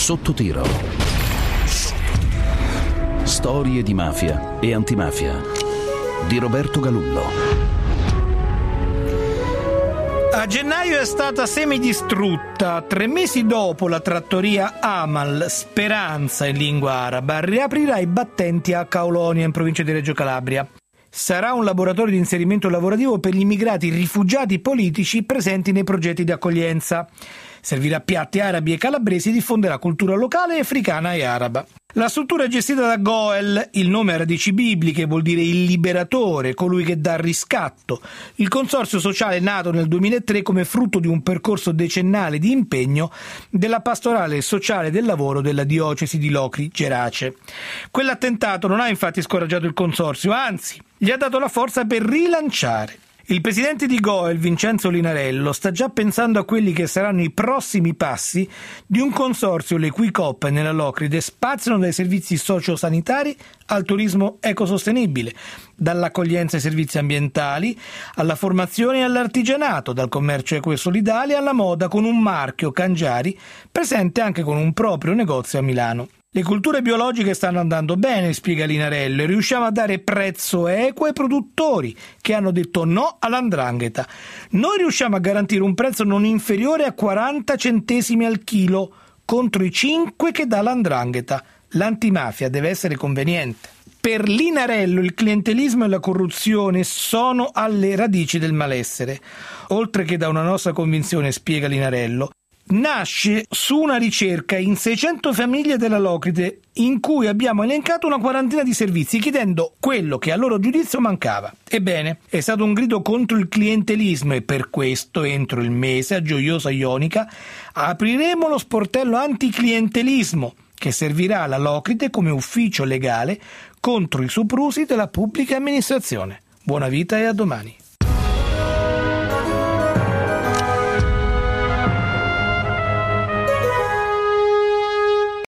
Sotto tiro. Storie di mafia e antimafia di Roberto Galullo. A gennaio è stata semidistrutta. 3 mesi dopo la trattoria Amal, Speranza in lingua araba, riaprirà i battenti a Kaulonia in provincia di Reggio Calabria. Sarà un laboratorio di inserimento lavorativo per gli immigrati rifugiati politici presenti nei progetti di accoglienza. Servirà piatti arabi e calabresi e diffonderà cultura locale africana e araba. La struttura è gestita da Goel, il nome ha radici bibliche, vuol dire il liberatore, colui che dà riscatto. Il consorzio sociale è nato nel 2003 come frutto di un percorso decennale di impegno della pastorale sociale del lavoro della diocesi di Locri-Gerace. Quell'attentato non ha infatti scoraggiato il consorzio, anzi, gli ha dato la forza per rilanciare. Il presidente di Goel, Vincenzo Linarello, sta già pensando a quelli che saranno i prossimi passi di un consorzio le cui coppe nella Locride spaziano dai servizi sociosanitari al turismo ecosostenibile, dall'accoglienza ai servizi ambientali, alla formazione e all'artigianato, dal commercio equo e solidale alla moda, con un marchio Cangiari presente anche con un proprio negozio a Milano. Le culture biologiche stanno andando bene, spiega Linarello, e riusciamo a dare prezzo equo ai produttori che hanno detto no all''ndrangheta. Noi riusciamo a garantire un prezzo non inferiore a 40 centesimi al chilo contro i 5 che dà l''ndrangheta. L'antimafia deve essere conveniente. Per Linarello il clientelismo e la corruzione sono alle radici del malessere. Oltre che da una nostra convinzione, spiega Linarello, nasce su una ricerca in 600 famiglie della Locride in cui abbiamo elencato una quarantina di servizi chiedendo quello che a loro giudizio mancava. Ebbene, è stato un grido contro il clientelismo e per questo entro il mese a Gioiosa Ionica apriremo lo sportello anticlientelismo che servirà alla Locride come ufficio legale contro i soprusi della pubblica amministrazione. Buona vita e a domani.